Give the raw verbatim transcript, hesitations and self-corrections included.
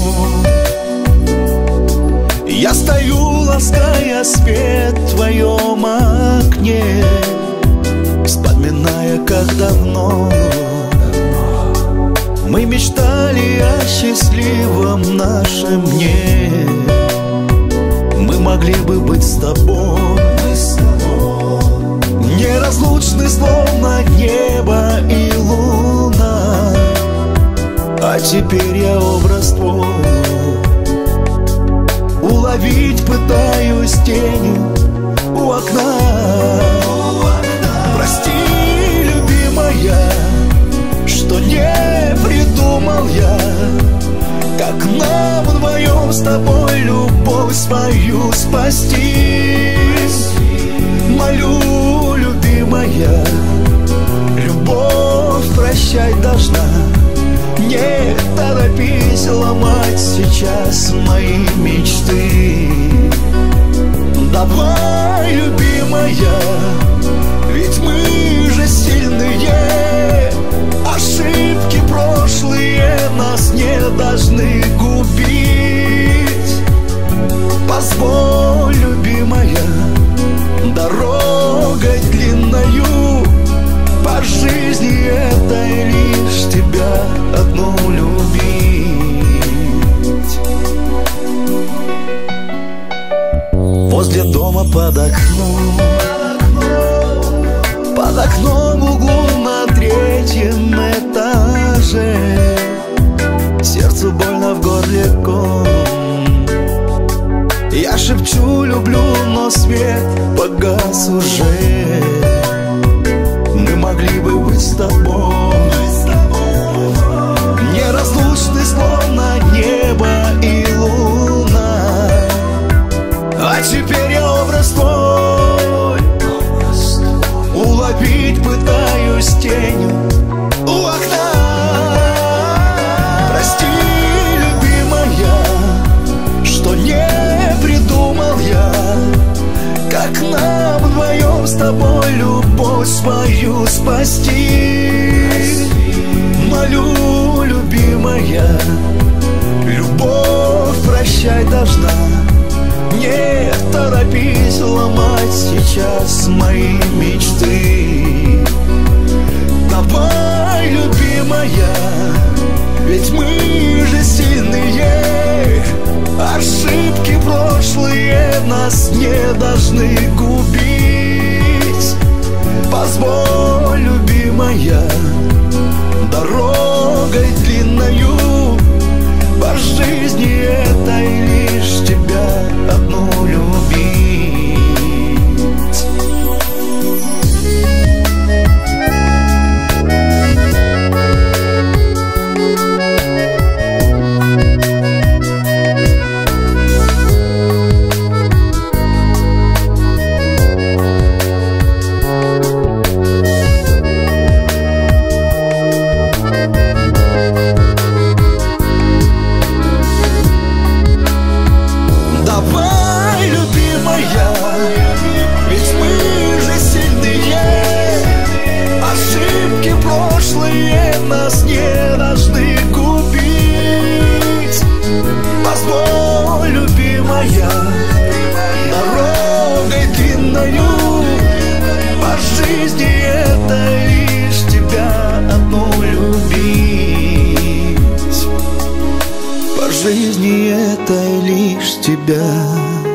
Я стою, лаская свет в твоем окне, вспоминая, как давно мы мечтали о счастливом нашем дне. Мы могли бы быть с тобой неразлучны, словно небо и луна. А теперь я образ твой уловить пытаюсь тенью у окна. Прости, любимая, что не придумал я, как нам вдвоем с тобой любовь свою спасти. Молю, любимая, любовь прощать должна. Не торопись ломать сейчас мои мечты. Давай, любимая, ведь мы же сильные. Ошибки прошлые нас не должны губить. Позволь, любимая, дорогой длинною по жизни этой лишь тебя одну любить. Возле дома под окном, под окном в углу на третьем этаже, сердцу больно в горле ком. Я шепчу, люблю, но свет погас уже. Мы могли бы быть с тобой неразлучны, словно небо и луна. А теперь я образ твой уловить пытаюсь тенью у окна. Прости, любимая, что не придумал я, как нам вдвоем с тобой любовь свою спасти. Молю, любимая, любовь прощать должна. Не торопись ломать сейчас мои мечты. Давай, любимая, ведь мы же сильные. Ошибки прошлые нас не должны губить. Позволь, любимая, дорогой длинною по жизни этой лишь тебя одну любить. Ведь мы же сильные. Ошибки прошлые нас не должны губить. Позволь, любимая, дорогой длинною по жизни это лишь тебя одну любить. По жизни это лишь тебя